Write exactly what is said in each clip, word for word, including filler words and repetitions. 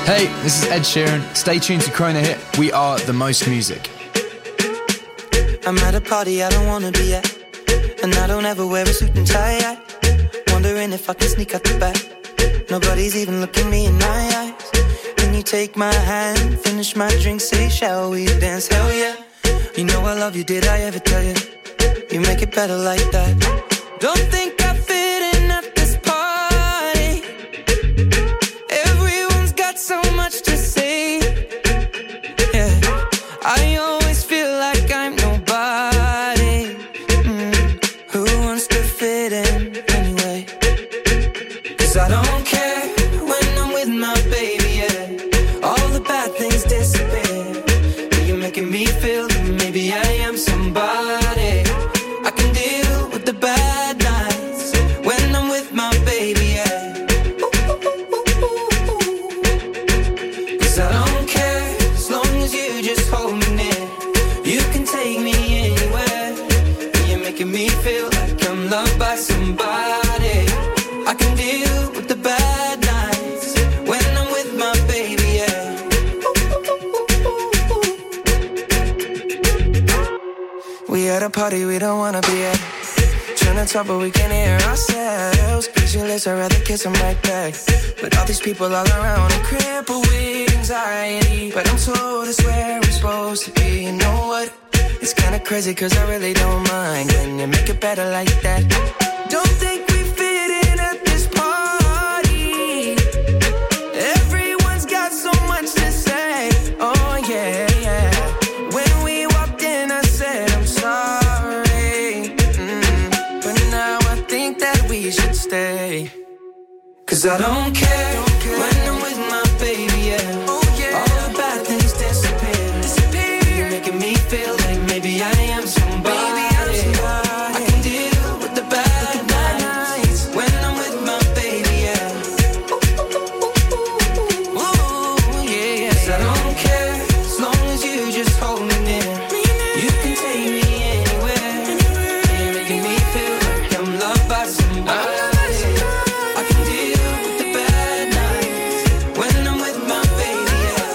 Hey, this is Ed Sheeran. Stay tuned to Krone Hit. We are the most music. I'm at a party I don't wanna be at, and I don't ever wear a suit and tie. I wondering if I can sneak out the back. Nobody's even looking me in my eyes. Can you take my hand, finish my drink, say shall we dance? Hell yeah. You know I love you, did I ever tell you? You make it better like that. Don't think I fit in at this party. Everyone's got so much to say. Yeah, I always feel like I'm nobody. Mm. Who wants to fit in anyway? Cause I don't care when I'm with my baby, yeah. All the bad things disappear. You're making me feel that maybe I am somebody. I can deal with the bad nights when I'm with my baby, yeah. Cause I don't care as long as you just hold me near. You can take me anywhere. You're making me feel like I'm loved by somebody. I can deal with the bad nights when I'm with my baby, yeah. We at a party we don't wanna be at. Trying to talk but we can't hear ourselves. Speechless, I'd rather kiss them right back. But all these people all around are crippled with anxiety. But I'm told it's where I'm supposed to be. You know what? It's kinda crazy cause I really don't mind. Can you make it better like that? Don't think we fit in at this party. Everyone's got so much to say. Oh yeah, yeah. When we walked in I said I'm sorry. Mm. But now I think that we should stay. Cause I don't care, don't care. When I'm with my baby, yeah. Oh yeah. All the bad things disappear. disappear. You're making me feel like maybe I am somebody. Maybe I'm somebody. I can deal with the bad, with the bad nights when I'm with my baby, yeah. Ooh, yeah, yeah. Cause I don't care as long as you just hold me near. You can take me anywhere. You're making me feel like I'm loved by somebody. I can deal with the bad nights when I'm with my baby, yeah.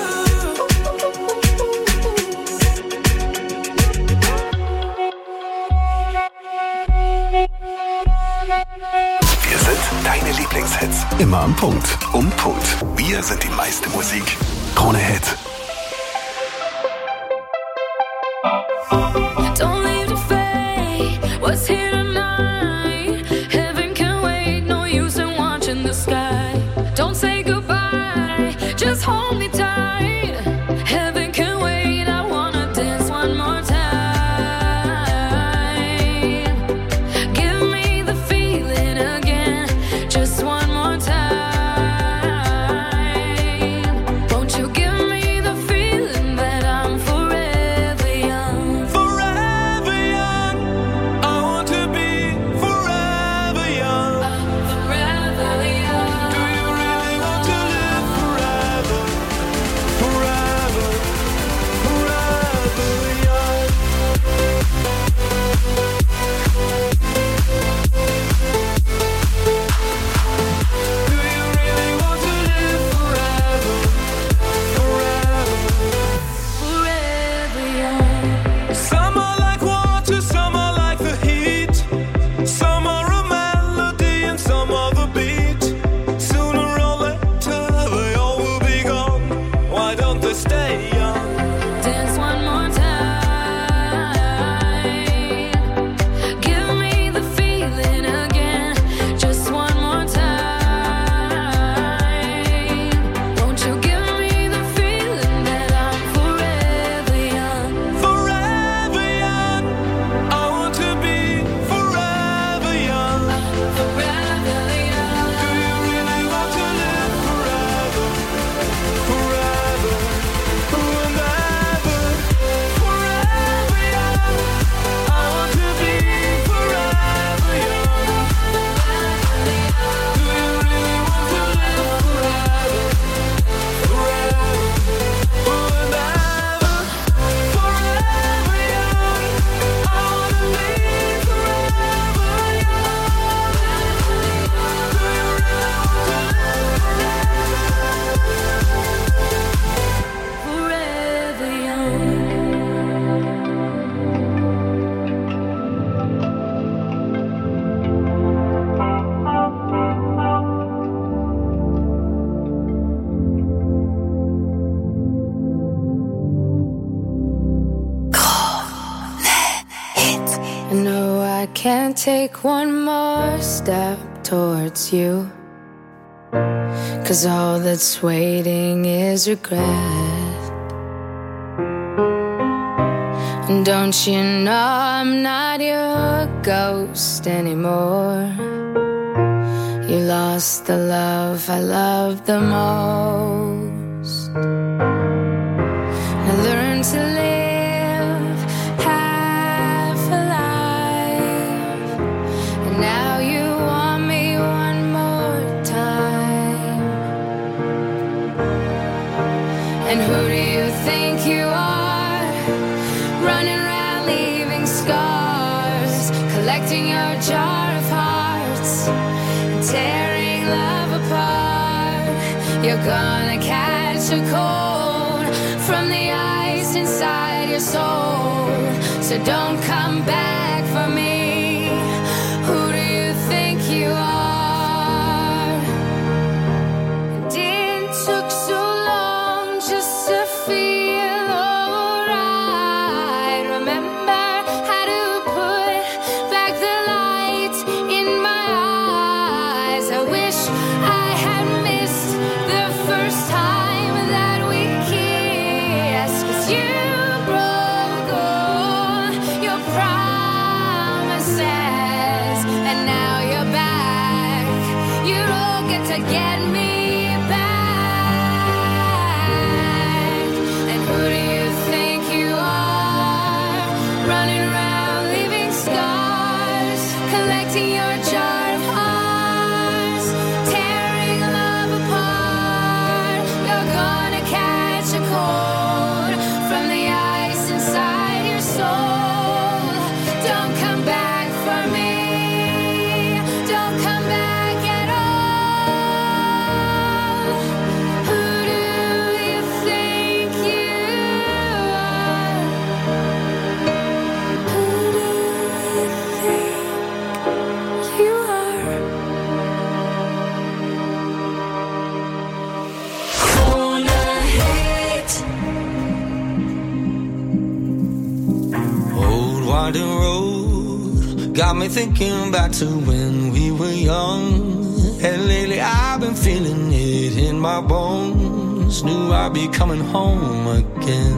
Wir sind deine Lieblingshits. Immer am Punkt. Um Punkt. Wir sind die meiste Musik. Krone Hit. Don't leave the fate. What's here tonight? Heaven can wait. No use in watching the sky. Don't say goodbye. Just hold me tight. Heaven can wait. I wanna dance one more time. Give me the feeling again. Just one more time. Won't you give me the feeling that I'm forever young? Forever young, I want to be forever young. Forever young. Do you really want to live forever? can't take one more step towards you, 'cause all that's waiting is regret. And don't you know I'm not your ghost anymore? You lost the love I loved the most. I learned to live half alive, and now you want me one more time. And who do you think you are, running around leaving scars, collecting your jar of hearts, tearing love apart? You're gonna catch a cold from the ice inside your soul, so don't come back for me. Who do you think you are? And it took so long just to feel alright. Remember how to put back the light in my eyes. I wish I had missed the first time that we kissed, 'cause you broke all your promises, and now you're back. You don't get to get me back. And who do you think you are, running around leaving scars, collecting your jar of hearts, tearing love apart? You're gonna catch a cold from the ice inside your soul. Don't come back for me. Don't come back at all. Who do you think you are? Who do you think you are? Corner hit. Old winding road got me thinking back to when we were young. And lately I've been feeling it in my bones. Knew I'd be coming home again.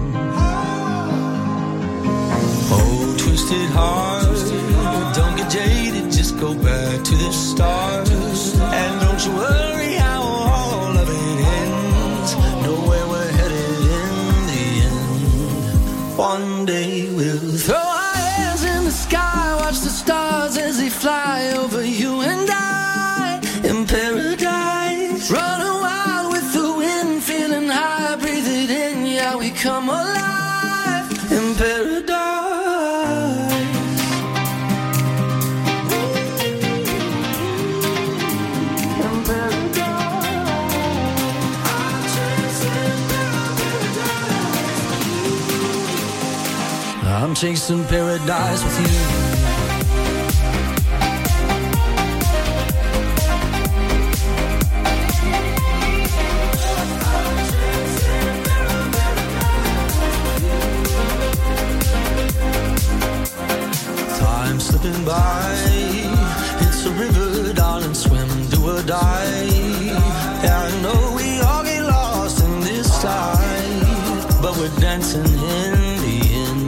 Oh, twisted heart, don't get jaded, just go back to the start. And don't you worry how all of it ends. Know where we're headed in the end. One day we'll throw our hands in the sky, watch the stars as they fly over you and I in paradise. Running wild with the wind, feeling high, breathe it in, yeah, we come alive in paradise. In paradise. I'm chasing paradise with you. Time slipping by, it's a river, darling, swim, do or die. Yeah, I know we all get lost in this life, but we're dancing in the end.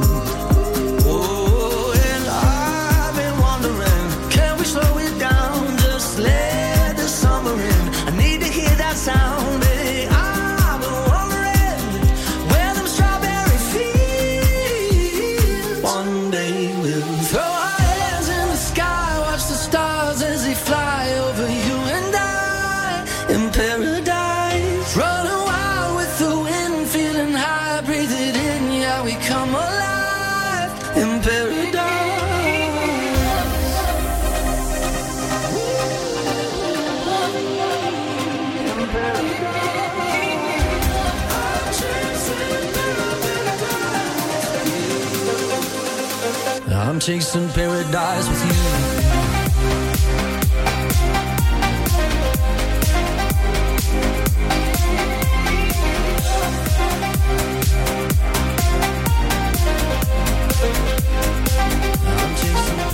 Oh, and I've been wondering, can we slow it down, just let the summer in? I need to hear that sound, baby. I've been wondering where them strawberry fields. One day we'll throw our hands in the sky, watch the stars as they fly over you and I in paradise. Running wild with the wind, feeling high, breathe it in, yeah, we come alive in paradise. In paradise. I'm chasing paradise with you. I'm chasing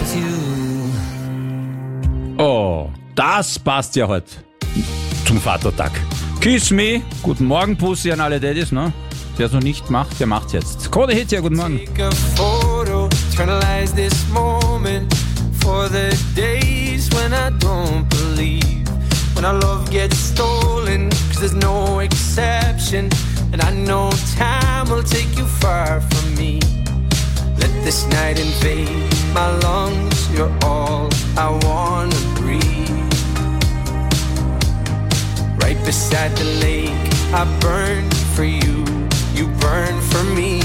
Oh, das passt ja heute zum Vatertag. Kiss me. Guten Morgen, Pussy an alle Daddys, ne? Der es noch nicht macht, der macht's jetzt. Krone Hit, ja, guten Morgen. Take a photo, eternalize this moment for the days when I don't believe, when our love gets stolen, cause there's no exception, and I know time will take you far from me. Let this night invade my lungs, you're all I wanna breathe. Right beside the lake, I burn for you, you burn for me.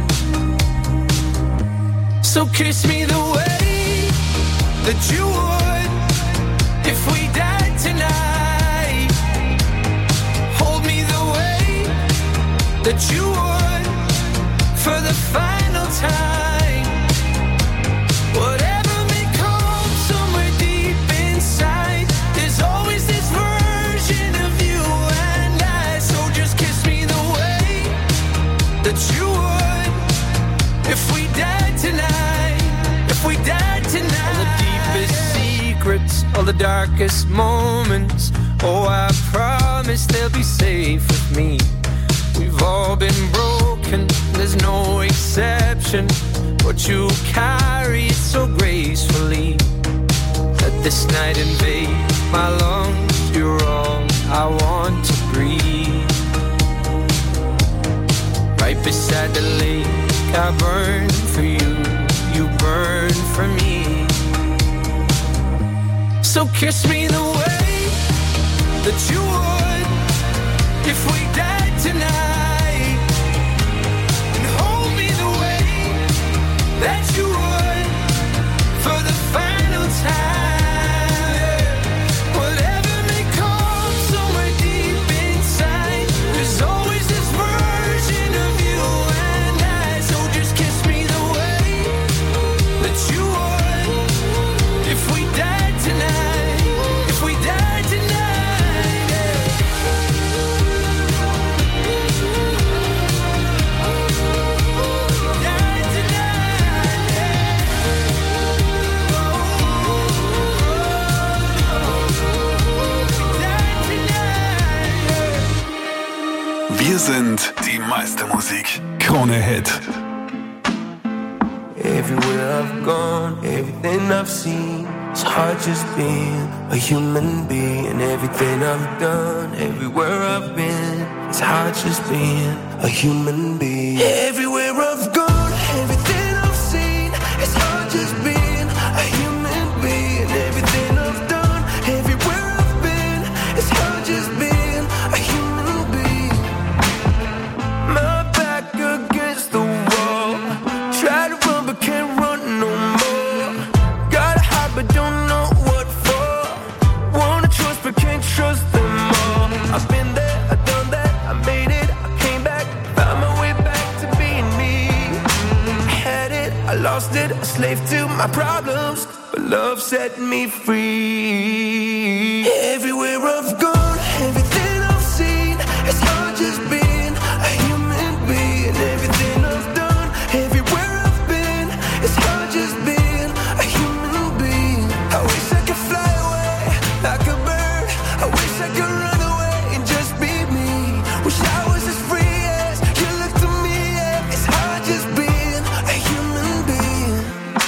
So kiss me the way that you would if we died tonight. Hold me the way that you would for the final time. Whatever may come somewhere deep inside, there's always this version of you and I. So just kiss me the way that you would if we died tonight, if we died tonight. All the deepest secrets, all the darkest moments, oh, I promise they'll be safe with me. We've all been broken, there's no exception, but you carry it so gracefully. Let this night invade my lungs, you're all I want to breathe. Right beside the lake, I burn for you, you burn for me. So kiss me the way that you would if we died tonight, and hold me the way that you would for the final time. Whatever may come somewhere deep inside, there's always this version of you and I. So just kiss me the way that you would if we died tonight, if we died tonight. Wir sind die meiste Musik. Krone Hit. Everywhere I've gone, everything I've seen, it's hard just being a human being. Everything I've done, everywhere I've been, it's hard just being a human being. Everywhere I've gone, everything I've seen, it's hard just being a human being. Everything I've done, everywhere I've been, it's hard just being a human being. My back against the wall, try to run but can't run no more. Gotta hide but don't know what for. Wanna trust but can't trust them all. I've been there, I've done that, I made it, I came back, found my way back to being me. I had it, I lost it, a slave to my problems, but love set me free. Everywhere I've gone, everything I've seen, it's hard just being a human being. Everything I've done, everywhere I've been, it's hard just being a human being. I wish I could fly away like a bird. I wish I could run away and just be me. Wish I was as free as you look to me. Yeah. It's hard just being a human being.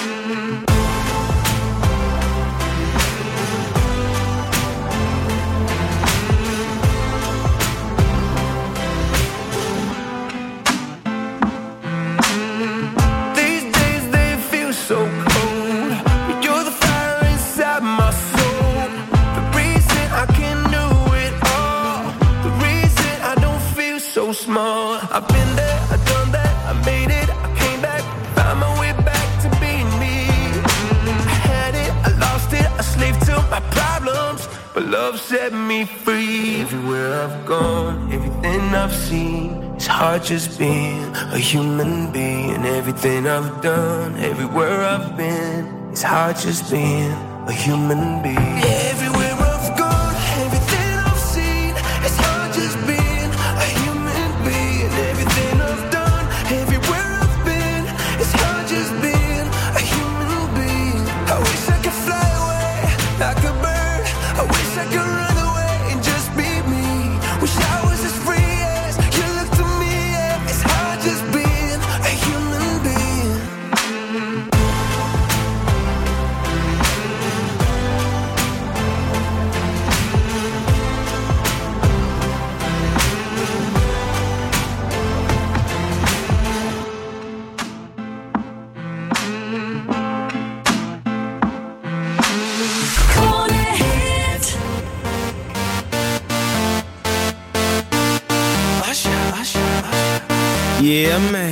These days they feel so cold, but you're the fire inside my soul. The reason I can do it all, the reason I don't feel so small. I've been there, I've done that, I made it, I came back, found my way back to being me. I had it, I lost it, a slave to my problems, but love set me free. Everywhere I've gone, everything I've seen, it's hard just being a human being. Everything I've done, everywhere I've been, it's hard just being a human being. Everywhere I've gone, everything I've seen, it's hard just being a human being. Everything I've done, everywhere I've been, it's hard just being a human being. I Yeah, man.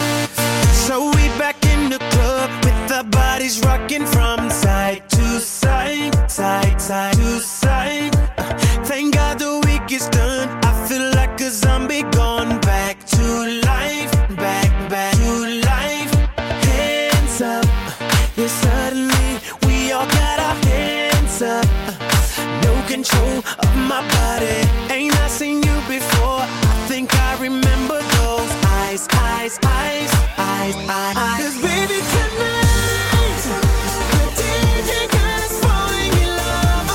So we back in the club with our bodies rocking from side to side, side, side to side. Thank God the week is done. I feel like a zombie gone back to life, back, back to life. Hands up, yeah, suddenly we all got our hands up. No control of my body. Ain't I seen you before? I think I remember those eyes, eyes, eyes, eyes, eyes, eyes. 'Cause baby tonight, the D J got us falling in love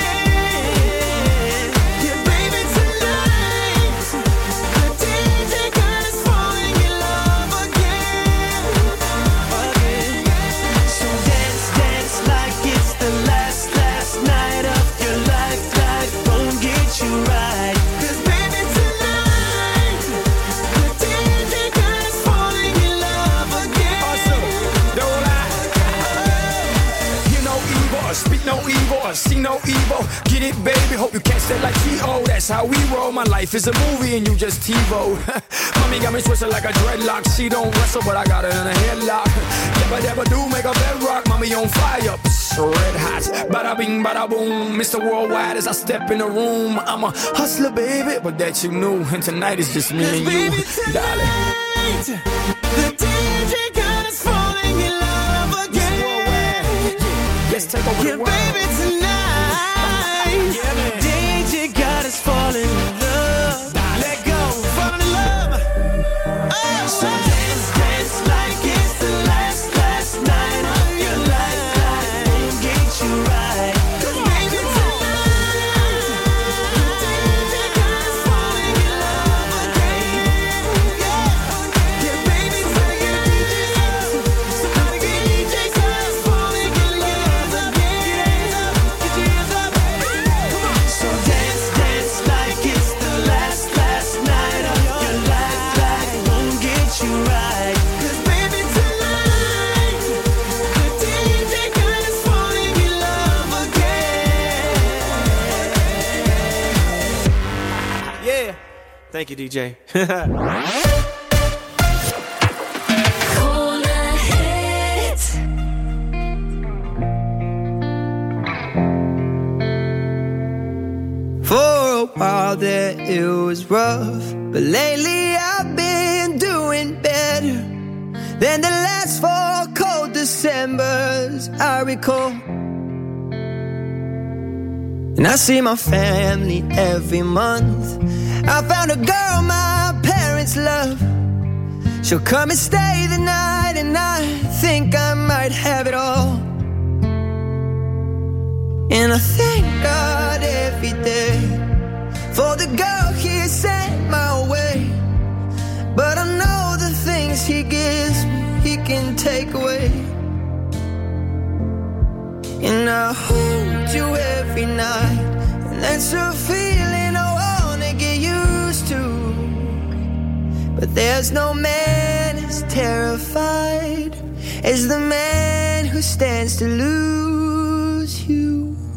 again. Yeah, baby tonight, the D J got us falling in love again, again. So dance, dance like it's the last, last night of your life. Life won't get you right. 'Cause baby tonight, the D J got us falling in love again. Also, don't lie. You know evil, speak no evil, see no evil. Get it, baby, hope you catch that like T O. That's how we roll. My life is a movie and you just TiVo. Mommy got me twisted like a dreadlock. She don't wrestle, but I got her in a headlock. Never, never do make a bedrock. Mommy on fire, psh, red hot. Bada bing, bada boom. Mister Worldwide as I step in the room. I'm a hustler, baby, but that you knew. And tonight is just me and you, Baby darling. tonight, the D J got us falling in love again. Let's take over Yeah, the world. baby tonight, Yeah, man. D J got us falling in love. Let go, fall in love. Oh, so dance, dance like it's the last, last night of your life. Life won't get you right. 'Cause baby tonight, the D J got us falling in love again. Yeah, yeah, baby, take it easy. Somebody get D J got us falling in love again. Get your hands up, come on. So dance, dance like it's the last, last night of your life. Life won't get you right. 'Cause baby tonight, the D J got us falling in love again. Yeah, thank you, D J. Corner hit. For a while there it was rough, but lately I've been doing better than the last four cold Decembers I recall. And I see my family every month. I found a girl my parents love. She'll come and stay the night, and I think I might have it all. And I thank God every day for the girl he sent my way. But I know the things he gives me, he can take away. And I hold you every night, and that's a feeling I wanna get used to. But there's no man as terrified as the man who stands to lose you.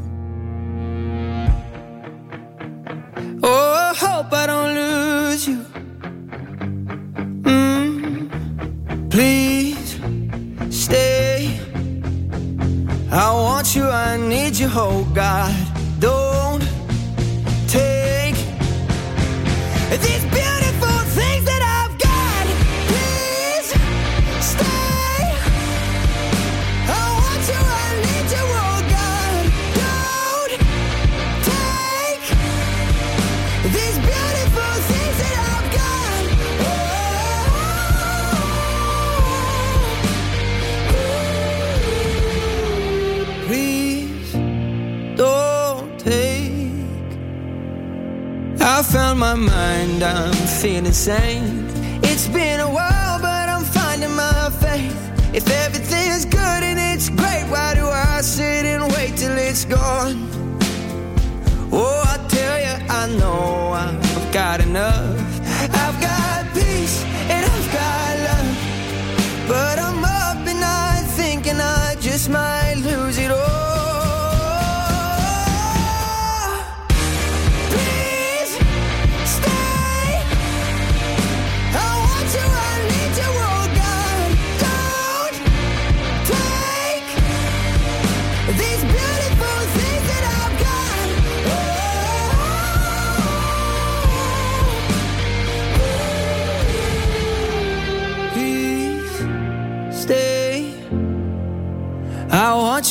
Oh, I hope I don't lose you. Mm, please stay. I want you, I need you, oh God. Don't take these beautiful things that I've got. Please stay. I want you, I need you, oh God. Don't take these beautiful things that I've got. Oh, please don't take. I found my mind, I'm feeling sane. It's been a while, but I'm finding my faith. If everything's good and it's great, why do I sit and wait till it's gone? Oh, I tell you, I know I've got enough. I've got peace and I've got love. But I'm up at night thinking I just might lose it all. Please stay. I want you,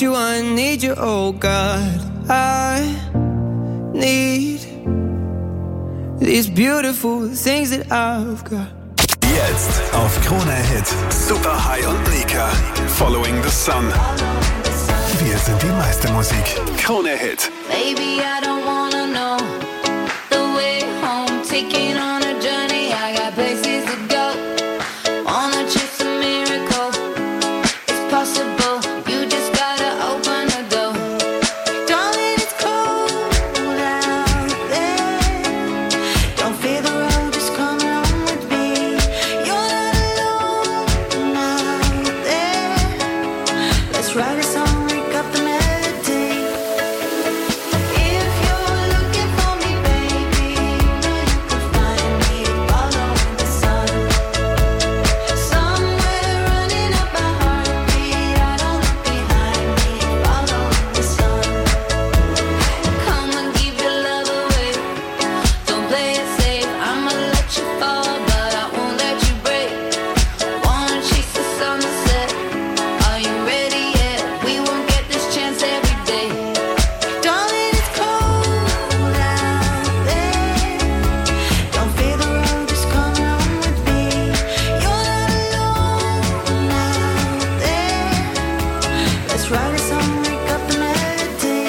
want you, I need you, oh God. I need these beautiful things that I've got. Jetzt auf Krone Hit. Super High und Nika. Following the Sun. Wir sind die meiste Musik. Krone Hit. Baby, I don't wanna know the way home. Taking on a journey, I got places to go. Wanna chase a miracle, it's possible. You just gotta open the door. Darling, it's cold out there. Don't fear the road, just come along with me. You're not alone out there. Let's write a song, wake up the melody. If you're looking for me, baby, know you can find me following the sun. Somewhere running up my heartbeat, I don't look behind me, following the sun. Come and give your love away, don't play it safe. I'ma let you fall, but I won't let you break. Wanna chase the sunset, are you ready yet? We won't get this chance every day. Darling, it's cold out there. Don't fear the road, just come along with me. You're not alone out there. Let's write a song, wake up the melody.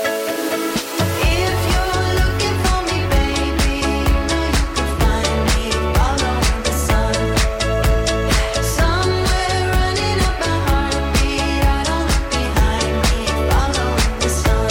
If you're looking for me, baby, know you can find me following the sun. Somewhere running up my heartbeat, I don't look behind me, following the sun.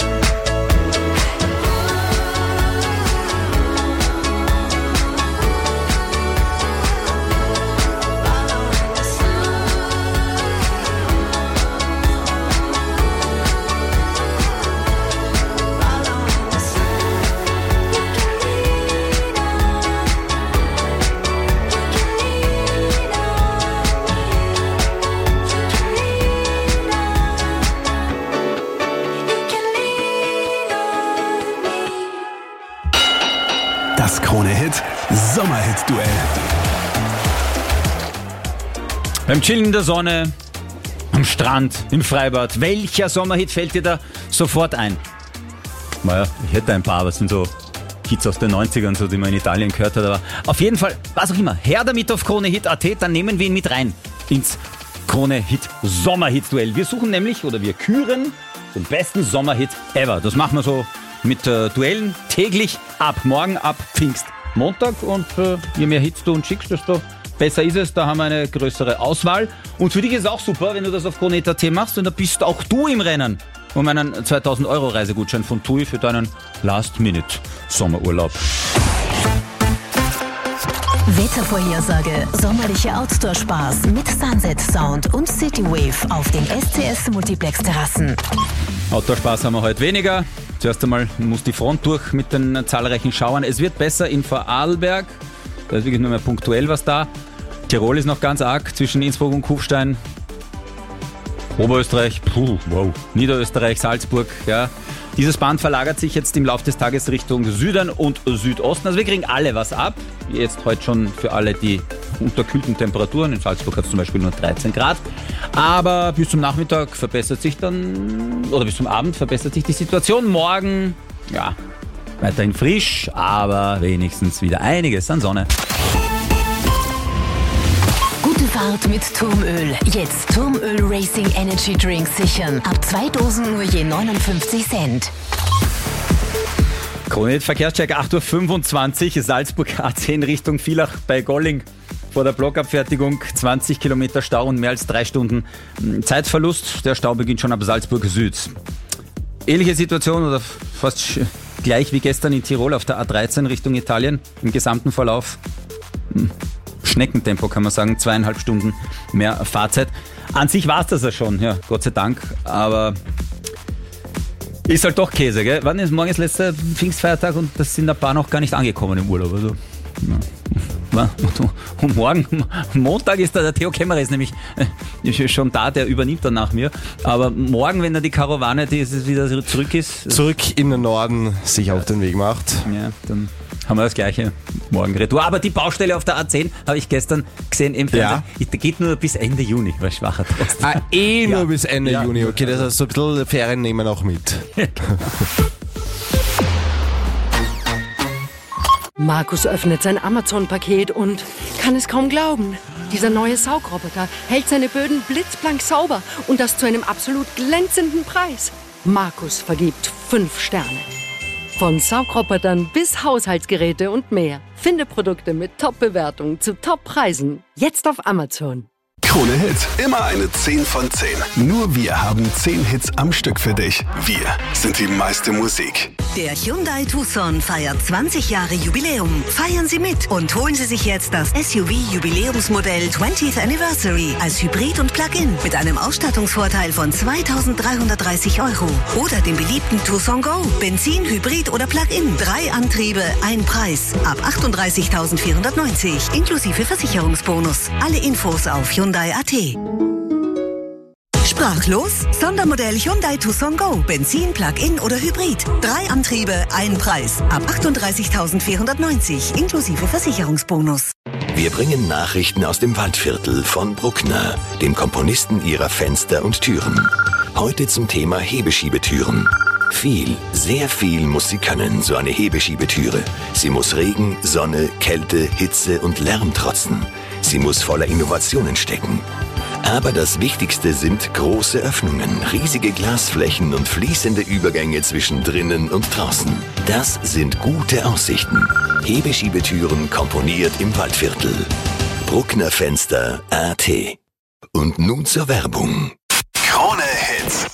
Das Krone Hit Sommerhit-Duell. Beim Chillen in der Sonne, am Strand, im Freibad. Welcher Sommerhit fällt dir da sofort ein? Naja, ich hätte ein paar, aber es sind so Hits aus den neunzigern, so, die man in Italien gehört hat. Aber auf jeden Fall, was auch immer, her damit auf kronehit punkt at, dann nehmen wir ihn mit rein ins Krone Hit Sommerhit-Duell. Wir suchen nämlich, oder wir küren den besten Sommerhit ever. Das machen wir so mit äh, Duellen täglich ab morgen, ab Pfingstmontag. Und äh, je mehr Hits du uns schickst, desto besser ist es. Da haben wir eine größere Auswahl. Und für dich ist es auch super, wenn du das auf kronehit punkt at machst. Und da bist auch du im Rennen um einen zweitausend Euro Reisegutschein von TUI für deinen Last-Minute-Sommerurlaub. Wettervorhersage. Sommerliche Outdoor-Spaß mit Sunset Sound und Citywave auf den S C S Multiplex Terrassen. Outdoor-Spaß haben wir heute weniger. Zuerst einmal muss die Front durch mit den zahlreichen Schauern. Es wird besser in Vorarlberg. Da ist wirklich nur mehr punktuell was da. Tirol ist noch ganz arg zwischen Innsbruck und Kufstein. Oberösterreich, puh, wow. Niederösterreich, Salzburg, ja. Dieses Band verlagert sich jetzt im Laufe des Tages Richtung Süden und Südosten. Also wir kriegen alle was ab. Jetzt heute schon für alle die unterkühlten Temperaturen. In Salzburg hat es zum Beispiel nur dreizehn Grad. Aber bis zum Nachmittag verbessert sich dann, oder bis zum Abend verbessert sich die Situation. Morgen, ja, weiterhin frisch, aber wenigstens wieder einiges an Sonne. Gute Fahrt mit Turmöl. Jetzt Turmöl Racing Energy Drink sichern. Ab zwei Dosen nur je neunundfünfzig Cent. Krone-Hit Verkehrscheck acht Uhr fünfundzwanzig, Salzburg A zehn Richtung Villach bei Golling. Vor der Blockabfertigung zwanzig Kilometer Stau und mehr als drei Stunden Zeitverlust. Der Stau beginnt schon ab Salzburg Süd. Ähnliche Situation oder fast gleich wie gestern in Tirol auf der A dreizehn Richtung Italien. Im gesamten Verlauf Schneckentempo kann man sagen, zweieinhalb Stunden mehr Fahrzeit. An sich war es das ja schon, ja, Gott sei Dank, aber ist halt doch Käse, gell? Wann ist morgen ist letzter Pfingstfeiertag und das sind ein paar noch gar nicht angekommen im Urlaub. Also, ja. Und morgen, Montag ist da der Theo Kämmerer ist nämlich ist schon da, der übernimmt dann nach mir. Aber morgen, wenn er die Karawane die wieder zurück ist, zurück in den Norden sich auf den Weg macht, ja, dann haben wir das gleiche Morgenretour. Aber die Baustelle auf der A zehn habe ich gestern gesehen im Fernsehen. Ja. Die geht nur bis Ende Juni, weil schwacher Trost. Ah, eh Ja. nur bis Ende Ja. Juni. Okay, das heißt, so ein bisschen Ferien nehmen wir auch mit. Markus öffnet sein Amazon-Paket und kann es kaum glauben. Dieser neue Saugroboter hält seine Böden blitzblank sauber und das zu einem absolut glänzenden Preis. Markus vergibt fünf Sterne. Von Saugrobotern bis Haushaltsgeräte und mehr. Finde Produkte mit Top-Bewertungen zu Top-Preisen. Jetzt auf Amazon. Krone Hit, immer eine zehn von zehn. Nur wir haben zehn Hits am Stück für dich. Wir sind die meiste Musik. Der Hyundai Tucson feiert zwanzig Jahre Jubiläum. Feiern Sie mit und holen Sie sich jetzt das S U V-Jubiläumsmodell twentieth Anniversary als Hybrid und Plug-in mit einem Ausstattungsvorteil von zweitausenddreihundertdreißig Euro. Oder den beliebten Tucson Go. Benzin, Hybrid oder Plug-in. Drei Antriebe, ein Preis. Ab achtunddreißigtausendvierhundertneunzig inklusive Versicherungsbonus. Alle Infos auf Hyundai Punkt A T. Sprachlos? Sondermodell Hyundai Tucson Go. Benzin, Plug-in oder Hybrid. Drei Antriebe, ein Preis. Ab achtunddreißigtausendvierhundertneunzig inklusive Versicherungsbonus. Wir bringen Nachrichten aus dem Waldviertel von Bruckner, dem Komponisten ihrer Fenster und Türen. Heute zum Thema Hebeschiebetüren. Viel, sehr viel muss sie können, so eine Hebeschiebetüre. Sie muss Regen, Sonne, Kälte, Hitze und Lärm trotzen. Sie muss voller Innovationen stecken. Aber das Wichtigste sind große Öffnungen, riesige Glasflächen und fließende Übergänge zwischen drinnen und draußen. Das sind gute Aussichten. Hebeschiebetüren komponiert im Waldviertel. Bruckner Fenster A T. Und nun zur Werbung. Krone Hit.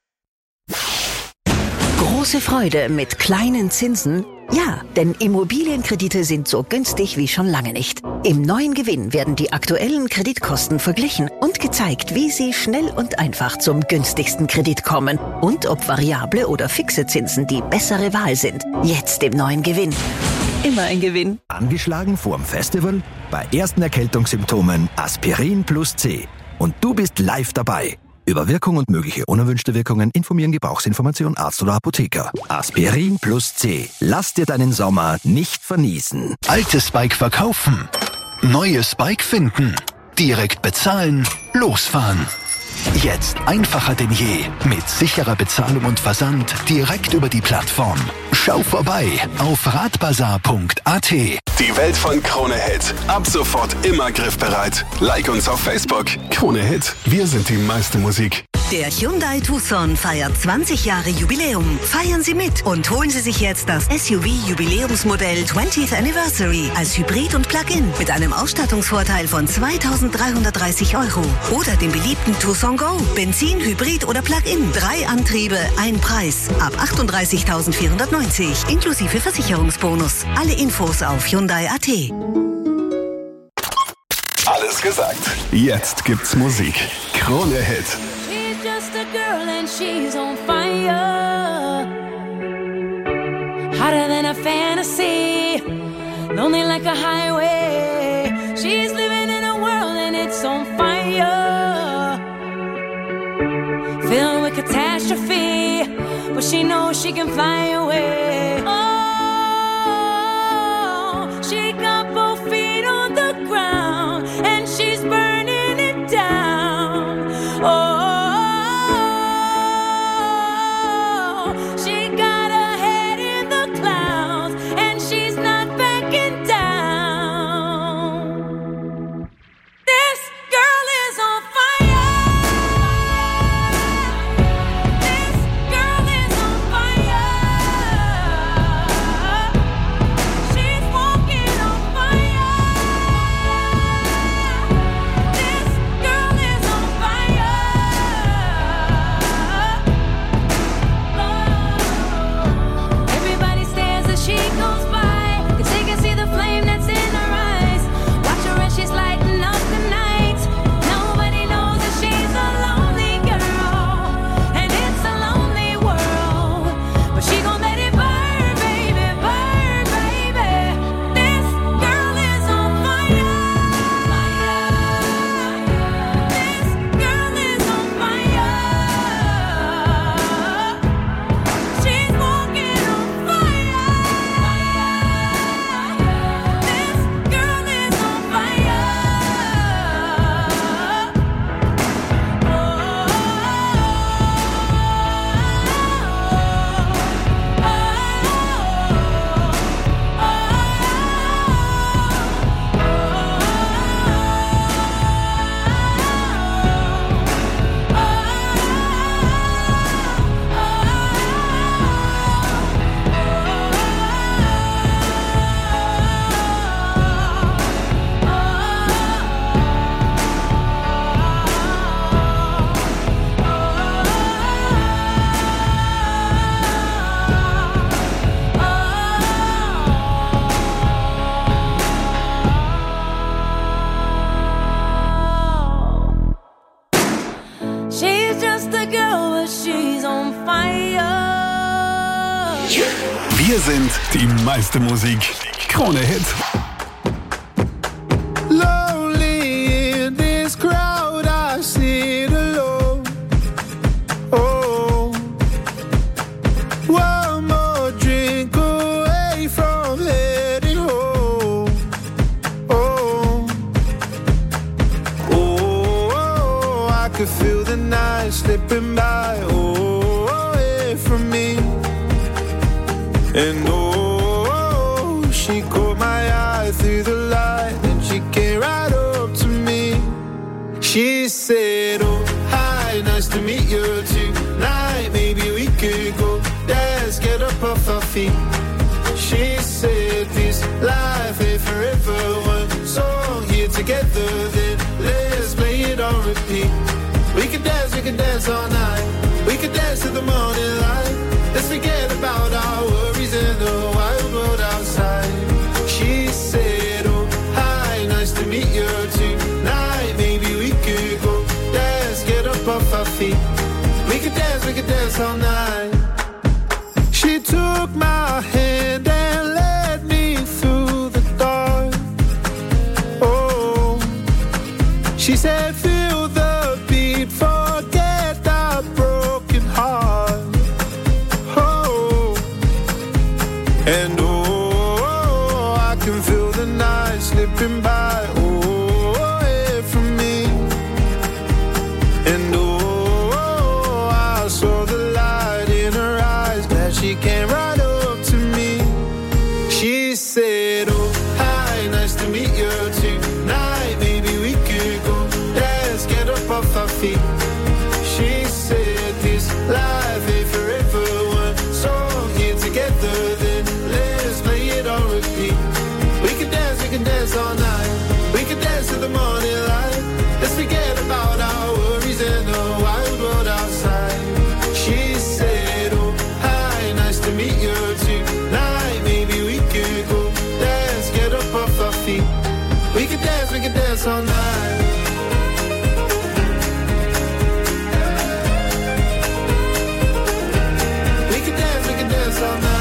Große Freude mit kleinen Zinsen? Ja, denn Immobilienkredite sind so günstig wie schon lange nicht. Im neuen Gewinn werden die aktuellen Kreditkosten verglichen und gezeigt, wie Sie schnell und einfach zum günstigsten Kredit kommen und ob variable oder fixe Zinsen die bessere Wahl sind. Jetzt im neuen Gewinn. Immer ein Gewinn. Angeschlagen vorm Festival? Bei ersten Erkältungssymptomen Aspirin plus C. Und du bist live dabei. Über Wirkung und mögliche unerwünschte Wirkungen informieren Gebrauchsinformation Arzt oder Apotheker. Aspirin plus C. Lass dir deinen Sommer nicht verniesen. Altes Bike verkaufen. Neues Bike finden. Direkt bezahlen. Losfahren. Jetzt einfacher denn je. Mit sicherer Bezahlung und Versand direkt über die Plattform. Schau vorbei auf radbazar Punkt A T. Die Welt von Krone Hit. Ab sofort immer griffbereit. Like uns auf Facebook. Krone Hit. Wir sind die meiste Musik. Der Hyundai Tucson feiert zwanzig Jahre Jubiläum. Feiern Sie mit und holen Sie sich jetzt das S U V-Jubiläumsmodell twentieth Anniversary als Hybrid und Plug-in mit einem Ausstattungsvorteil von zweitausenddreihundertdreißig Euro. Oder den beliebten Tucson Go. Benzin, Hybrid oder Plug-in. Drei Antriebe, ein Preis. Ab achtunddreißigtausendvierhundertneunzig inklusive Versicherungsbonus. Alle Infos auf Hyundai Punkt A T. Alles gesagt. Jetzt gibt's Musik. Krone Hit. She's just a girl and she's on fire. Hotter than a fantasy. Lonely like a highway. She's living in a world and it's on fire. Filled with catastrophe. But she knows she can fly away. Oh, she got both feet on the ground. And she's burning it down. Oh. Wir sind die meiste Musik. Krone Hit. Lonely in this crowd, I sit alone. Oh, one more drink away from heading home. Oh, oh, I could feel the night slipping by. Oh, away from me. And oh, she caught my eye through the light, and she came right up to me. She said, oh, hi, nice to meet you tonight. Maybe we could go dance, get up off our feet. She said, this life ain't forever. One song here together, then let's play it on repeat. We could dance, we could dance all night. We could dance to the morning light. Let's forget about our worries in the wild world outside. She said, oh, hi, nice to meet you tonight. Maybe we could go dance, get up off our feet. We could dance, we could dance all night. She took my hand and led me through the dark. Oh, she said, feel the beat, forget the broken heart. And oh, I can feel the night slipping by, oh, away from me. And oh, I saw the light in her eyes, glad she came right up to me. She said, oh, hi, nice to meet you tonight. Maybe we could go dance, get up off our feet. She said, this life ain't forever. One song here together, then let's play it on repeat. We can dance, we can dance all night. We can dance to the morning light. Let's forget about our worries in the wild world outside. She said, oh, hi, nice to meet you tonight. Maybe we could go dance, get up off our feet. We can dance, we can dance all night. We can dance, we can dance all night.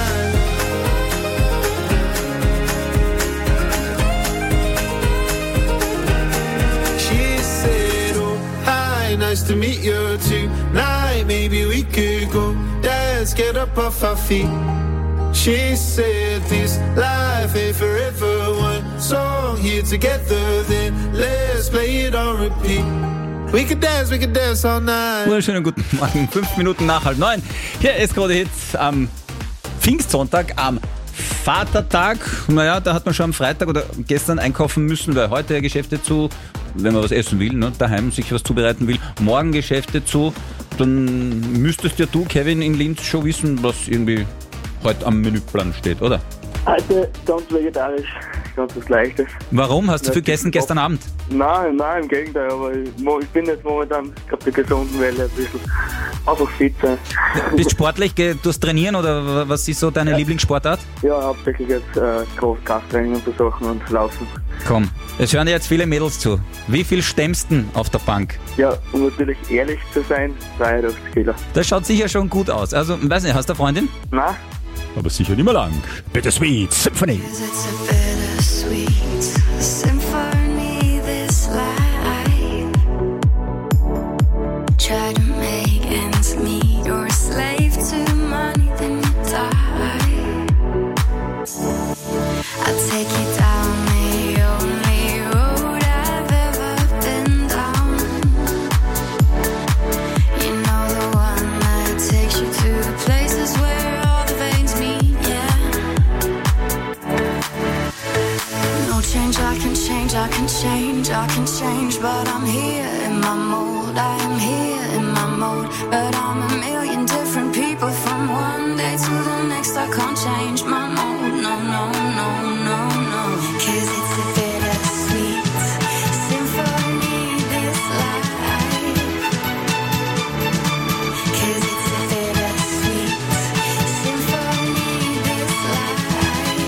Nice to meet you tonight. Maybe we could go dance, get up off our feet. She said this life ain't forever. One song here together, then let's play it on repeat. We could dance, we could dance all night. Wunderschönen guten Morgen, fünf Minuten nach halb neun. Hier ist Krone Hit am Pfingstsonntag, am Vatertag. Naja, da hat man schon am Freitag oder gestern einkaufen müssen, weil heute ja Geschäfte zu, wenn man was essen will, ne, daheim sich was zubereiten will, morgen Geschäfte zu, dann müsstest ja du, Kevin, in Linz schon wissen, was irgendwie heute am Menüplan steht, oder? Heute ganz vegetarisch, ganz was Leichtes. Warum? Hast du viel gegessen gestern Abend? Nein, nein, im Gegenteil, aber ich, ich bin jetzt momentan auf der gesunden Welle ein bisschen einfach fit sein. Bist sportlich, du hast trainieren oder was ist so deine ja. Lieblingssportart? Ja, hauptsächlich jetzt äh, Krafttraining und so Sachen und Laufen. Komm, es hören jetzt viele Mädels zu. Wie viel stemmst du auf der Bank? Ja, um natürlich ehrlich zu sein, dreiundachtzig Kilo. Das schaut sicher schon gut aus. Also, weiß nicht, hast du eine Freundin? Nein. Aber sicher nicht mehr lang. Bittersweet Symphony. Try to make ends meet. You're a slave to money, then you die. I'll take you down the only road I've ever been down. You know the one that takes you to the places where all the veins meet, yeah. No change, I can change, I can change, I can change, but I'm here in my mold, I am here in my mode, but I'm a million different people from one day to the next. I can't change my mode, no, no, no, no, no, 'cause it's a bittersweet symphony, this life, 'cause it's a bittersweet symphony, this life.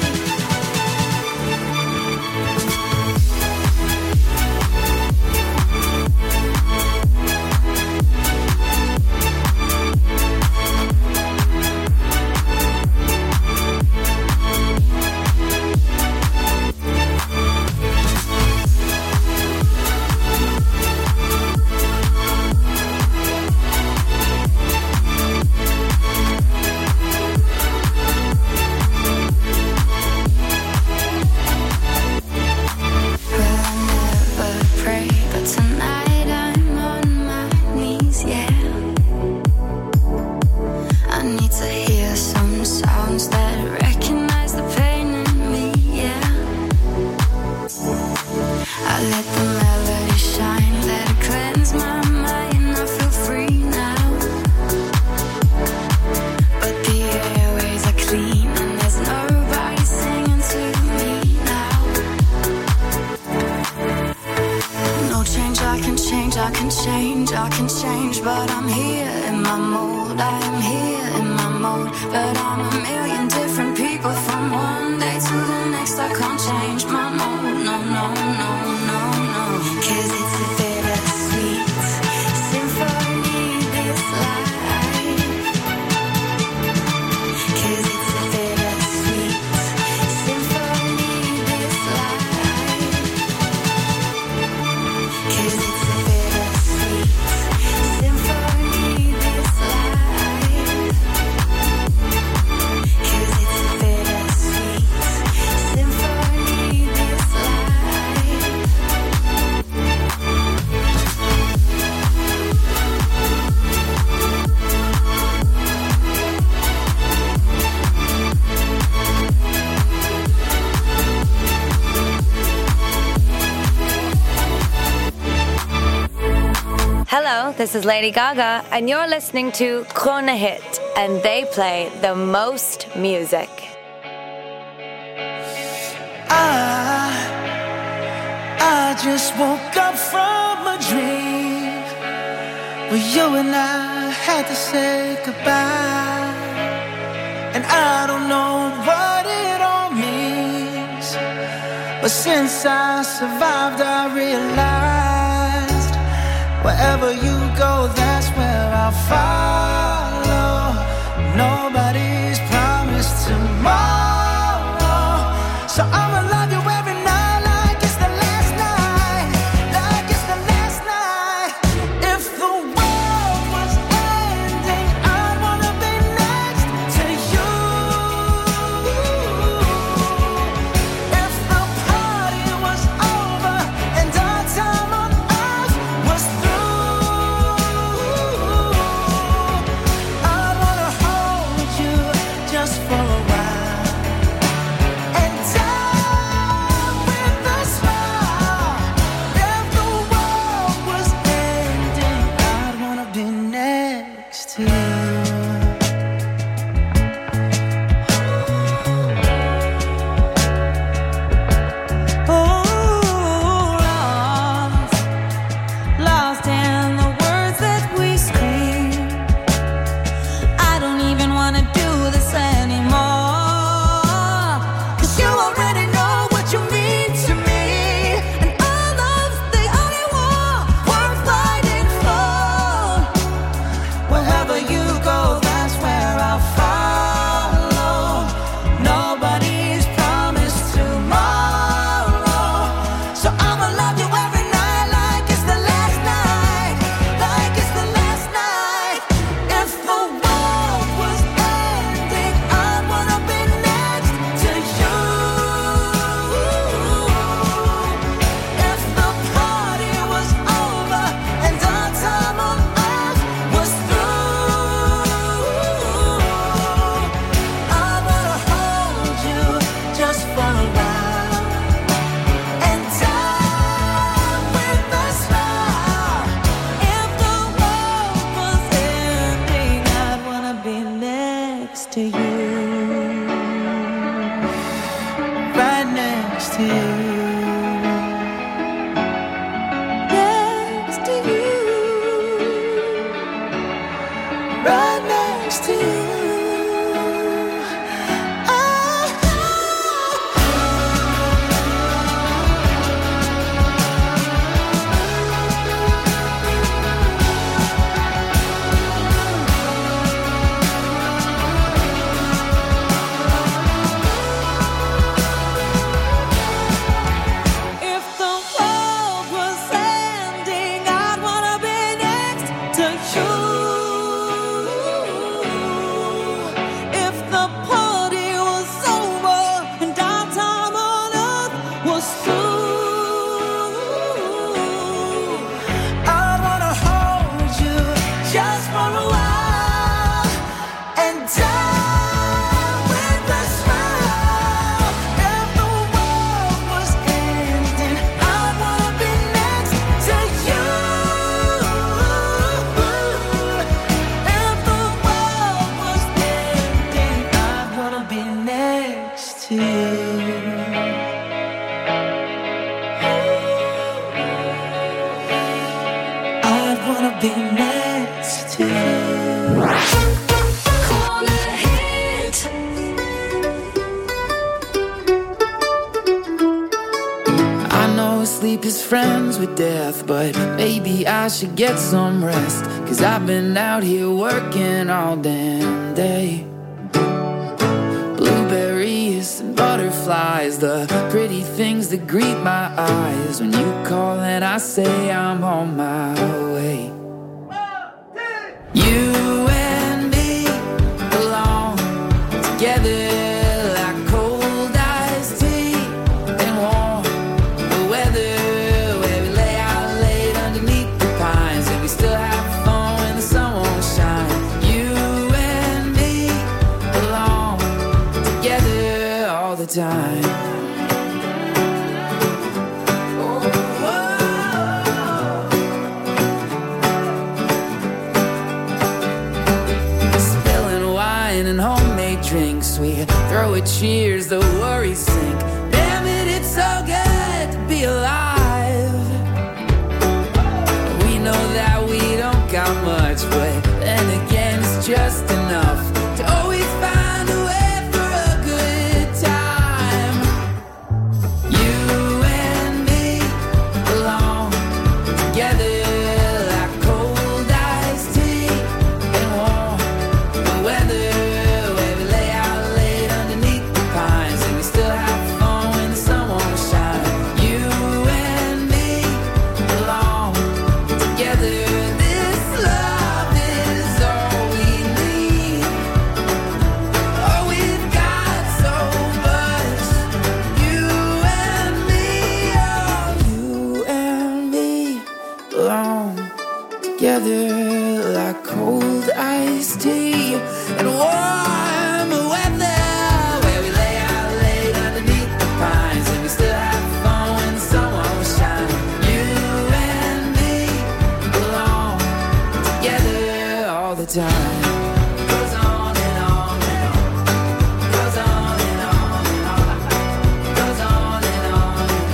but I'm here in my mode. I am here in my mode, but I'm a million different people. From one day to the next, I can't change my mode. No, no, no, no, no. 'Cause it's a bittersweet symphony, this life. 'Cause it's a bittersweet symphony, this life. 'Cause it's a bittersweet symphony, this life. 'Cause it's a bittersweet symphony, this life. Hello, this is Lady Gaga, and you're listening to Krone Hit, and they play the most music. I, I just woke up from a dream where you and I had to say goodbye. And I don't know what it all means, but since I survived, I realized wherever you go, that's where I'll follow. Nobody's promised tomorrow, so I'ma love you every night like it's the last night, like it's the last night. If the world was ending, I'd wanna be next to you. If the party was over and our time on earth was through, I'd wanna hold you just for a while and die with a smile. If the world was ending, I'd wanna be next to you. Oh, lost, lost in the words that we scream. I don't even wanna do this anymore, 'cause you already know what you mean to me, and all love's the only war worth fighting for. Wherever you go, that's where I'll follow. Nobody's promised tomorrow, so I'ma love you every night like it's the last night, like it's the last night. If the world was ending, I'd wanna be next to you. If the party was over and our time on earth was through, I'd wanna hold you just for a while and die with a smile. If the world was ending, I'd wanna be next to you, right next to you, next to you, right next to you. If the world was ending, I'd wanna be next to you. If the party was over and our time on earth was through, I'd wanna hold you just for a while and die with a smile. If the world was ending, I'd wanna be next to you. If the world was ending, I'd wanna be next to you. I'd wanna be next sleep is friends with death, but maybe I should get some rest, 'cause I've been out here working all damn day. Blueberries and butterflies, the pretty things that greet my eyes when you call and I say I'm on my way. You and me belong together. Time. Spilling wine and homemade drinks, we throw a cheers, the worries sink. Damn it, it's so good to be alive. We know that we don't got much, but then again it's just enough to always find a way. Together like cold iced tea and warm weather, where we lay out late underneath the pines and we still have fun when the sun won't shine. You and me belong together all the time. Goes on and on and on. Goes on and on and on. Goes on and on and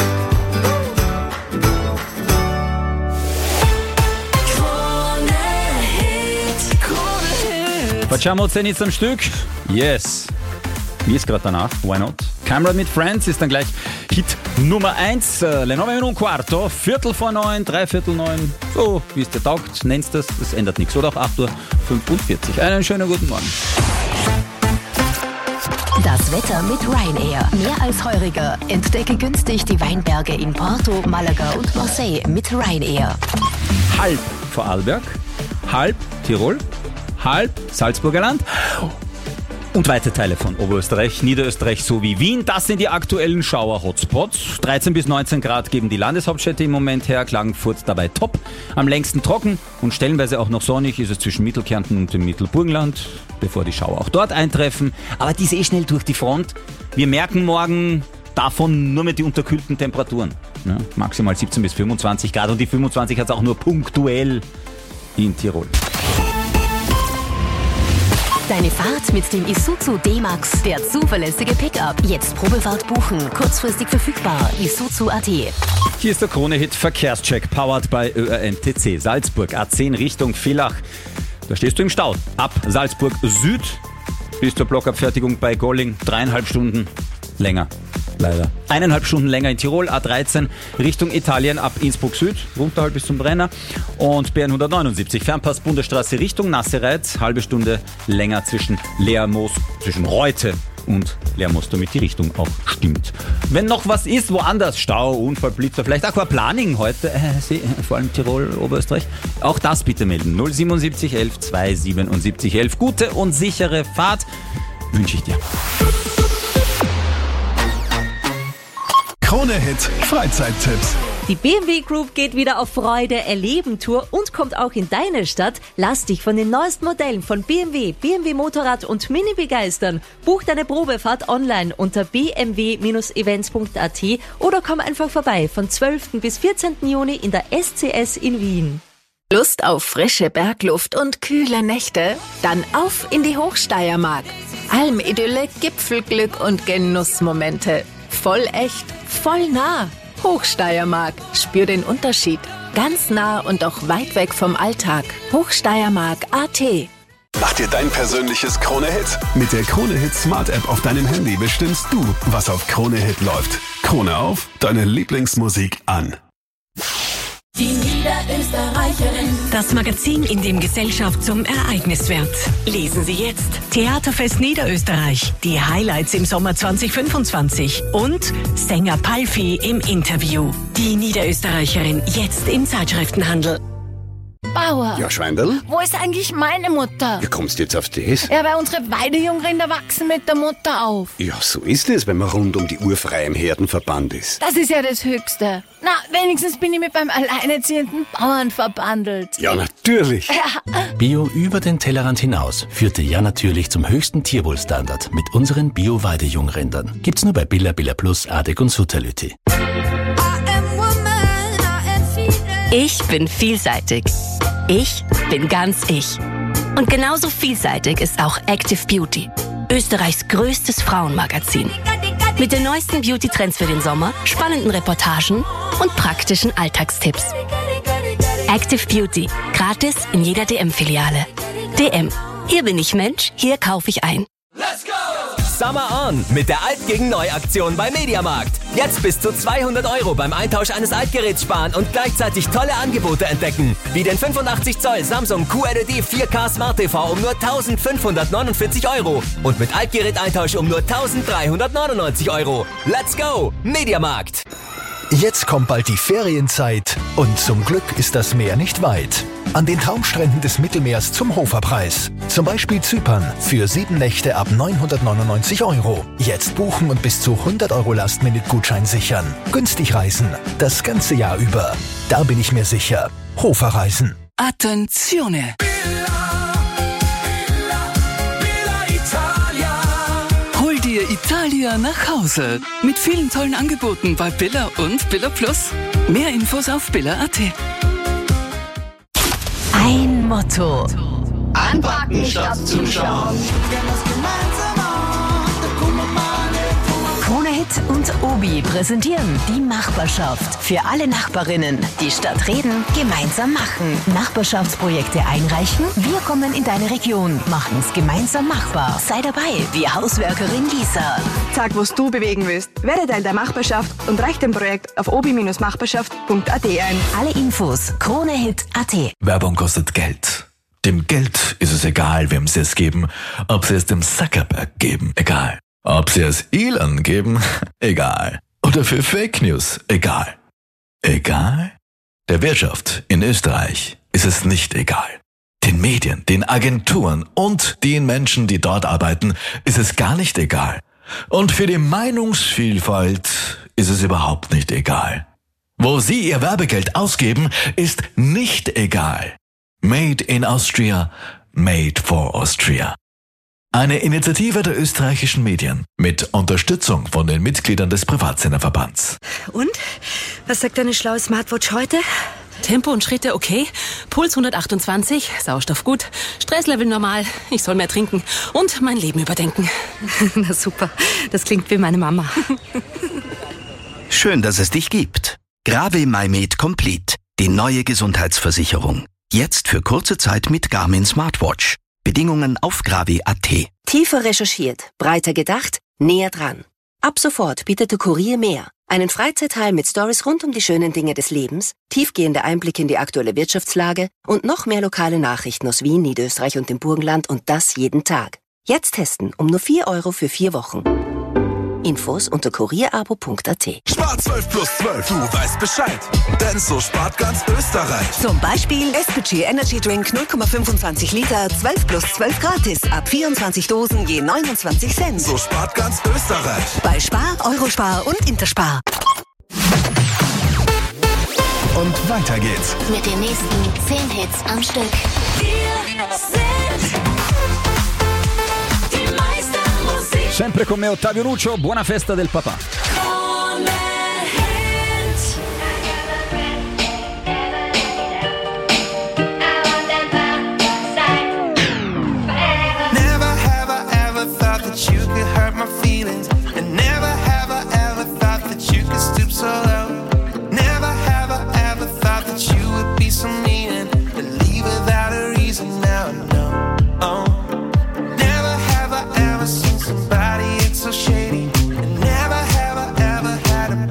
Facciamo zehn Hits am Stück? Yes. Wie ist gerade danach? Why not? Camera mit Friends ist dann gleich Hit Nummer eins. Le nove in un quarto, Viertel vor neun, dreiviertel neun. So, wie es dir taugt, nennst das, das ändert nichts. Oder auch acht Uhr fünfundvierzig. Einen schönen guten Morgen. Das Wetter mit Ryanair. Mehr als heuriger. Entdecke günstig die Weinberge in Porto, Malaga und Marseille mit Ryanair. Halb Vorarlberg, halb Tirol, halb Salzburger Land und weite Teile von Oberösterreich, Niederösterreich sowie Wien. Das sind die aktuellen Schauer-Hotspots. dreizehn bis neunzehn Grad geben die Landeshauptstädte im Moment her. Klagenfurt dabei top. Am längsten trocken und stellenweise auch noch sonnig ist es zwischen Mittelkärnten und dem Mittelburgenland, bevor die Schauer auch dort eintreffen. Aber die ist eh schnell durch die Front. Wir merken morgen davon nur mit die unterkühlten Temperaturen. Ja, maximal siebzehn bis fünfundzwanzig Grad und die fünfundzwanzig hat es auch nur punktuell in Tirol. Deine Fahrt mit dem Isuzu D-Max, der zuverlässige Pickup. Jetzt Probefahrt buchen, kurzfristig verfügbar. Isuzu Punkt A T. Hier ist der Krone-Hit Verkehrscheck, powered by Ö R N T C. Salzburg A zehn Richtung Villach. Da stehst du im Stau. Ab Salzburg Süd bis zur Blockabfertigung bei Golling. Dreieinhalb Stunden länger. Leider. Eineinhalb Stunden länger in Tirol, A dreizehn Richtung Italien ab Innsbruck Süd, runter halt bis zum Brenner. Und B N hundertneunundsiebzig, Fernpass Bundesstraße Richtung Nassereit, halbe Stunde länger zwischen Leermoos, zwischen Reute und Leermoos, damit die Richtung auch stimmt. Wenn noch was ist, woanders, Stau, Unfall, Blitzer, vielleicht Aquaplaning heute, äh, See, vor allem Tirol, Oberösterreich, auch das bitte melden. null siebenundsiebzig elf zweihundertsiebenundsiebzig elf. Gute und sichere Fahrt wünsche ich dir. Krone-Hit Freizeittipps. Die B M W Group geht wieder auf Freude-Erleben-Tour und kommt auch in deine Stadt. Lass dich von den neuesten Modellen von B M W, B M W Motorrad und Mini begeistern. Buch deine Probefahrt online unter b m w Bindestrich events Punkt a t oder komm einfach vorbei von zwölften bis vierzehnten Juni in der S C S in Wien. Lust auf frische Bergluft und kühle Nächte? Dann auf in die Hochsteiermark. Almidylle, Gipfelglück und Genussmomente. Voll echt, voll nah. Hochsteiermark. Spür den Unterschied. Ganz nah und auch weit weg vom Alltag. Hochsteiermark Punkt a t. Mach dir dein persönliches Krone-Hit. Mit der Krone-Hit Smart App auf deinem Handy bestimmst du, was auf Krone-Hit läuft. Krone auf, deine Lieblingsmusik an. Die Niederösterreicherin. Das Magazin, in dem Gesellschaft zum Ereignis wird. Lesen Sie jetzt. Theaterfest Niederösterreich. Die Highlights im Sommer zwanzig fünfundzwanzig. Und Sänger Palfi im Interview. Die Niederösterreicherin jetzt im Zeitschriftenhandel. Bauer. Ja, Schweindl? Wo ist eigentlich meine Mutter? Wie kommst du jetzt auf das? Ja, weil unsere Weidejungrinder wachsen mit der Mutter auf. Ja, so ist es, wenn man rund um die Uhr frei im Herdenverband ist. Das ist ja das Höchste. Na, wenigstens bin ich mit beim alleinerziehenden Bauern verbandelt. Ja, natürlich. Ja. Bio über den Tellerrand hinaus führte ja natürlich zum höchsten Tierwohlstandard mit unseren Bio-Weidejungrindern. Gibt's nur bei Billa, Billa Plus, Adek und Sutterlüti. Ich bin vielseitig. Ich bin ganz ich. Und genauso vielseitig ist auch Active Beauty, Österreichs größtes Frauenmagazin. Mit den neuesten Beauty-Trends für den Sommer, spannenden Reportagen und praktischen Alltagstipps. Active Beauty, gratis in jeder D M-Filiale. D M, hier bin ich Mensch, hier kaufe ich ein. Summer on mit der Alt gegen Neu-Aktion bei Mediamarkt. Jetzt bis zu zweihundert Euro beim Eintausch eines Altgeräts sparen und gleichzeitig tolle Angebote entdecken. Wie den fünfundachtzig Zoll Samsung Q L E D vier K Smart T V um nur eintausendfünfhundertneunundvierzig Euro und mit Altgeräteintausch um nur eintausenddreihundertneunundneunzig Euro. Let's go! Mediamarkt! Jetzt kommt bald die Ferienzeit und zum Glück ist das Meer nicht weit. An den Traumstränden des Mittelmeers zum Hoferpreis. Zum Beispiel Zypern für sieben Nächte ab neunhundertneunundneunzig Euro. Jetzt buchen und bis zu hundert Euro Last-Minute-Gutschein sichern. Günstig reisen, das ganze Jahr über. Da bin ich mir sicher. Hoferreisen. Attenzione! Hol dir Italia nach Hause. Mit vielen tollen Angeboten bei Billa und Billa Plus. Mehr Infos auf billa punkt at. Ein Motto. Anpacken statt zuschauen. Krone Hit und Obi präsentieren die Nachbarschaft. Für alle Nachbarinnen, die statt reden, gemeinsam machen. Nachbarschaftsprojekte einreichen? Wir kommen in deine Region, machen's gemeinsam machbar. Sei dabei, wie Hauswerkerin Lisa. Sag, was du bewegen willst. Werde Teil der Nachbarschaft und reich dem Projekt auf obi Bindestrich machbarschaft punkt at ein. Alle Infos kronehit punkt at. Werbung kostet Geld. Dem Geld ist es egal, wem sie es geben. Ob sie es dem Zuckerberg geben, egal. Ob sie es Elon geben, egal. Oder für Fake News, egal. Egal? Der Wirtschaft in Österreich ist es nicht egal. Den Medien, den Agenturen und den Menschen, die dort arbeiten, ist es gar nicht egal. Und für die Meinungsvielfalt ist es überhaupt nicht egal. Wo sie ihr Werbegeld ausgeben, ist nicht egal. Made in Austria, made for Austria. Eine Initiative der österreichischen Medien mit Unterstützung von den Mitgliedern des Privatsenderverbands. Und? Was sagt deine schlaue Smartwatch heute? Tempo und Schritte okay, Puls hundertachtundzwanzig, Sauerstoff gut, Stresslevel normal, ich soll mehr trinken und mein Leben überdenken. Na super, das klingt wie meine Mama. Schön, dass es dich gibt. Grave MyMed Complete, die neue Gesundheitsversicherung. Jetzt für kurze Zeit mit Garmin Smartwatch. Bedingungen auf grave punkt at. Tiefer recherchiert, breiter gedacht, näher dran. Ab sofort bietet der Kurier mehr. Einen Freizeitteil mit Stories rund um die schönen Dinge des Lebens, tiefgehende Einblicke in die aktuelle Wirtschaftslage und noch mehr lokale Nachrichten aus Wien, Niederösterreich und dem Burgenland und das jeden Tag. Jetzt testen um nur vier Euro für vier Wochen. Infos unter kurierabo punkt at. Spart zwölf plus zwölf, du weißt Bescheid. Denn so spart ganz Österreich. Zum Beispiel S P G Energy Drink null Komma fünfundzwanzig Liter, zwölf plus zwölf gratis. Ab vierundzwanzig Dosen je neunundzwanzig Cent. So spart ganz Österreich. Bei Spar, Eurospar und Interspar. Und weiter geht's. Mit den nächsten zehn Hits am Stück. Wir sind die Meistermusik. Sempre con me Ottavio Nuccio, buona festa del papà. Never have I ever thought that you could hurt my feelings, and never have I ever thought that you could stoop so low. Never have I ever thought that you would be so mean and leave without a reason. Now I know. Oh. Never have I ever seen somebody it's so shady, and never have I ever had a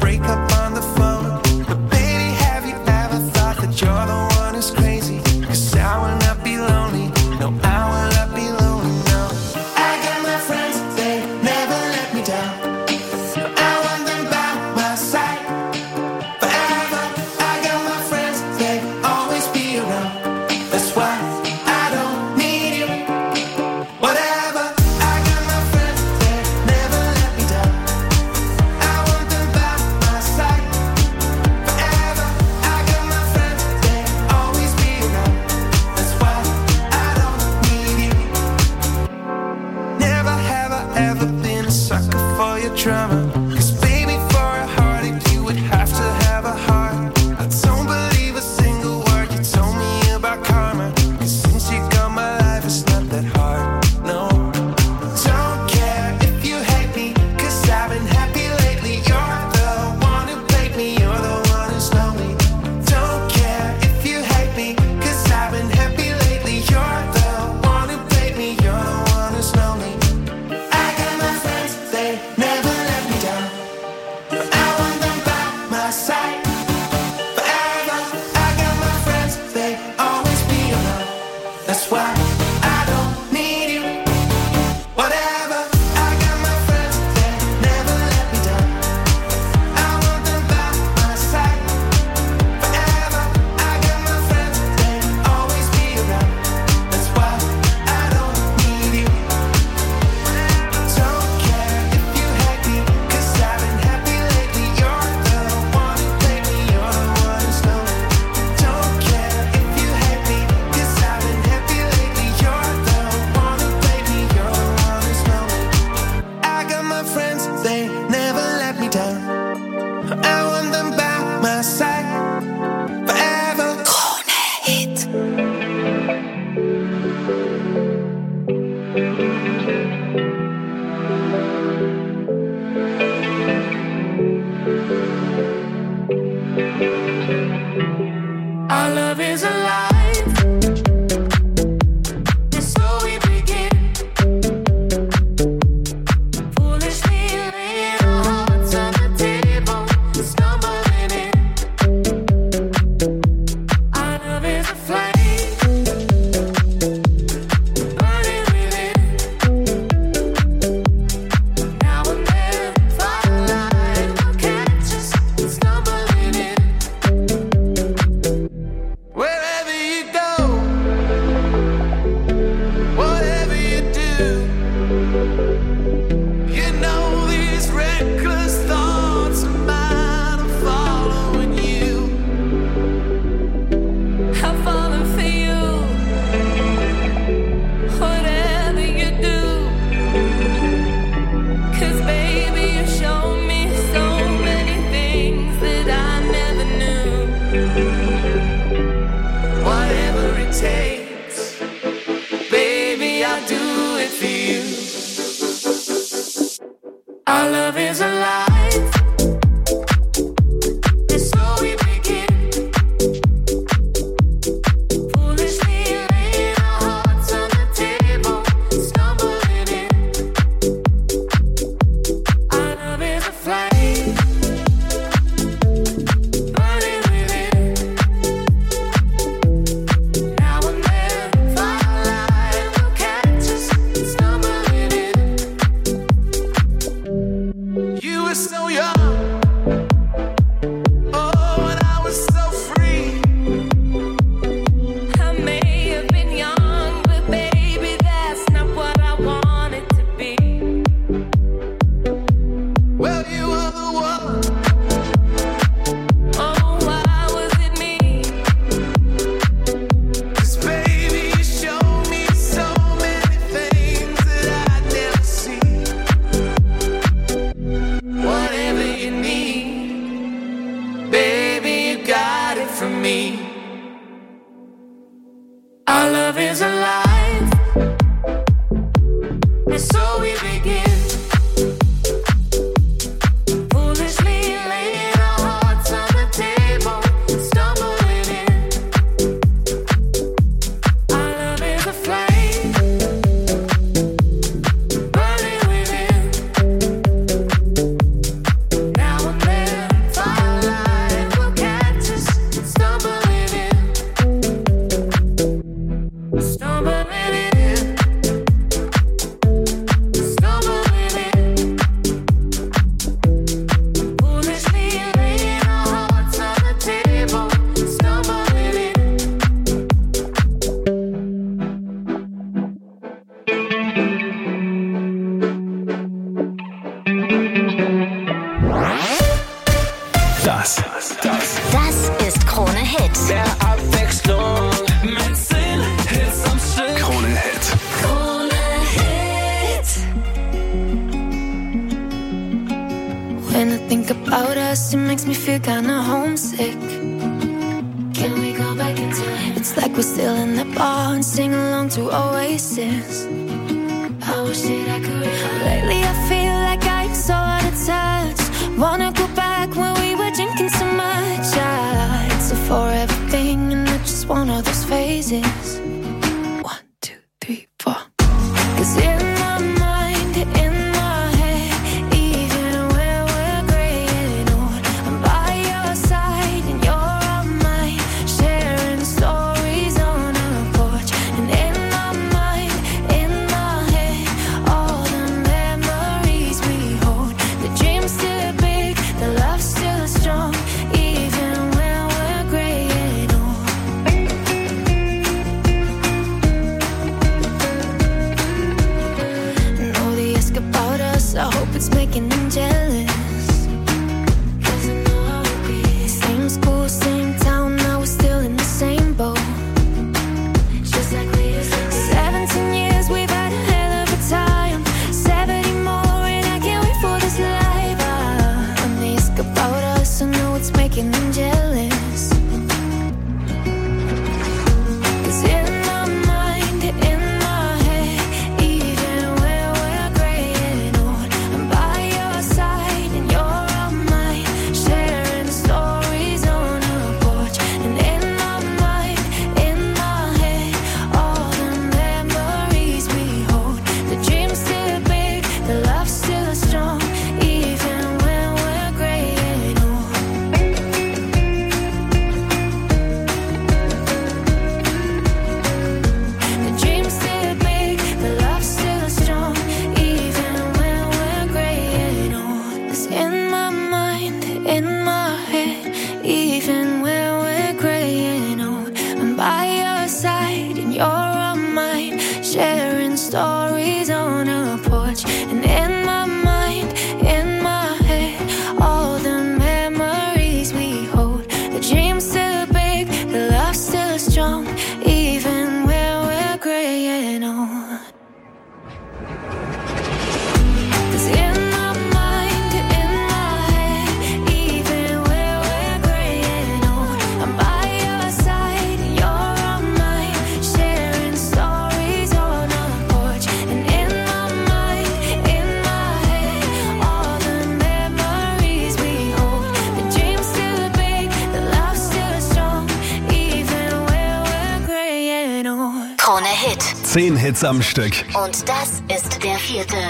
your drama. Cause baby, for a heartache, you would have to have a heart. I don't believe a single word you told me about karma. Cause since you got my life, it's not that hard, no. Don't care if you hate me, cause I've been happy lately. You're the one who played me, you're the one who's lonely. Don't care if you hate me, cause I've been happy lately. You're the one who played me, you're the one who's lonely. I got my friends, they never let me down. I want them by my side forever. I got my friends, they always be around. That's why I don't need you. Whatever. I got my friends, they never let me down. I want them by my side forever. I got my friends, they always be around. That's why I don't need you. Don't care if you hate me, cause I've been happy lately. You're the one who played me, you're the one who's lonely. Don't care if you hate me, cause I've been happy lately. You're the one who played me, you're the one who's lonely. I got my friends, they never let me down. I want them by my side forever. Krone Hit. Our love is alive. And so we begin. Foolishly laying our hearts on the table, stumbling in. Our love is a flame, burning within. Now and then, firelight will catch us stumbling in. Wherever you go, whatever you do, you know these reckless thoughts of mine are following you. I'm falling for you. Whatever you do, 'cause baby, you show me so many things that I never knew. Whatever it takes, baby, I'll do it for you. Our love is alive, and so we begin. Foolishly laying our hearts on the table, stumbling in. Our love is a flame, burning within. Now and then, firelight will catch us stumbling in. You were so young, oh, and I was so free. I may have been young, but baby, that's not what I wanted to be. Well, you were the one. Oh, why was it me? 'Cause baby, you showed me so many things that I'd never see. Whatever you need, baby, you got it from me. Our love is alive, and so we begin. Foolishly laying our hearts on the table, stumbling in. Our love is a flame, burning within. Now and then, firelight will catch us stumbling in. Stumbling in. Stumbling in. Foolishly laying our hearts on the table, stumbling in. Das, das, Das ist Krone Hit. mehr Abwechslung mit zehn Hits am Stück. Krone Hit. Krone Hit. When I think about us, it makes me feel kinda homesick. Can we go back in time? It's like we're still in the bar and sing along to Oasis. I wish that I could. Lately I feel like I'm so out of touch. Wanna go back when we were drinking so much. Ah, it's a forever thing and not just one of those phases. One, two, three, four. 'Cause in my mind, in my head, even when we're grey and old, I'm by your side and you're on mine, sharing stories on a porch. And in my mind, in my head, all the memories we hold. The dream's still big, the love's still strong, even when we're grey and old. Know they ask about us, I hope it's making them jealous. 'Cause I know how it be. Same school, same town, now we're still in the same boat. Just like we used to be. Seventeen years, we've had a hell of a time. Seventy more, and I can't wait for this life. Ah, when they ask about us, I know it's making them jealous. 'Cause in my mind, in my head, even when we're grey and old, I'm by your side and you're on mine, sharing stories on a porch. And in my mind, in my head, all the memories we hold. The dream's still big, the love's still strong, even when we're grey and old. The dream's still big, the love's still strong, even when we're grey and old. 'Cause in my mind, in my head, even when we're grey and old, I'm by your side and you're on mine, sharing stories on a porch. And in my mind, in my head, all the memories we hold. The dream's still big, the love's still strong, even when we're grey and old. 'Cause in my mind, in my head, even when we're grey and old, I'm by your side and you're on mine, sharing stories on a porch. And in my mind, in my head, all the memories we hold. The dream's still big, the love's still strong, even when we're grey and old. Krone Hit. Zehn Hits am Stück. Und das ist der vierte.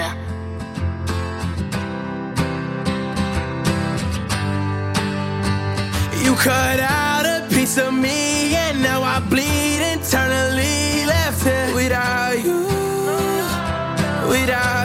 You cut out a piece of me, and now I bleed internally. Left here without you, without